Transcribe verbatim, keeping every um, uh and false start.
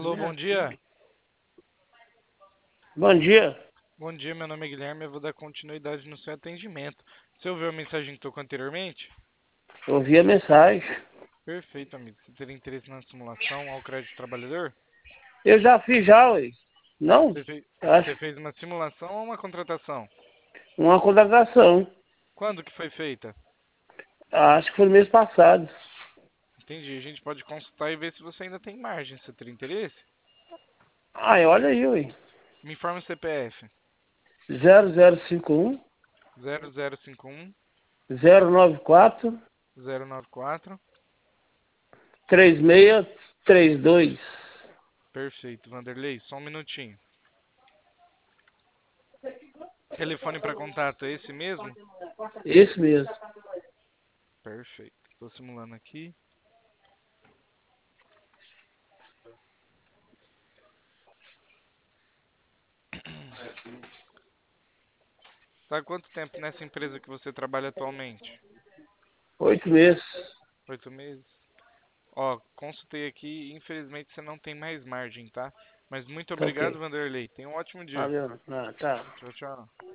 Alô, bom dia. Bom dia. Bom dia, meu nome é Guilherme. Eu vou dar continuidade no seu atendimento. Você ouviu a mensagem que tocou anteriormente? Ouvi a mensagem. Perfeito, amigo. Você teria interesse na simulação ao crédito trabalhador? Eu já fiz já, ué. Não? Você fez, Acho você fez uma simulação ou uma contratação? uma contratação. Quando que foi feita? Acho que foi no mês passado. Entendi. A gente pode consultar e ver se você ainda tem margem. Você teria interesse? Ai, olha aí, ué. Me informa o C P F. zero zero cinco um, zero zero cinco um zero nove quatro, zero nove quatro. três seis três dois. Perfeito, Vanderlei. Só um minutinho. Telefone para contato é esse mesmo? Esse mesmo. Perfeito. Estou simulando aqui. Tá há quanto tempo nessa empresa que você trabalha atualmente? Oito meses. Oito meses? Ó, consultei aqui e infelizmente você não tem mais margem, tá? Mas muito Tá obrigado, ok. Vanderlei. Tenha um ótimo dia. Valeu. Ah, tá. Tchau, tchau.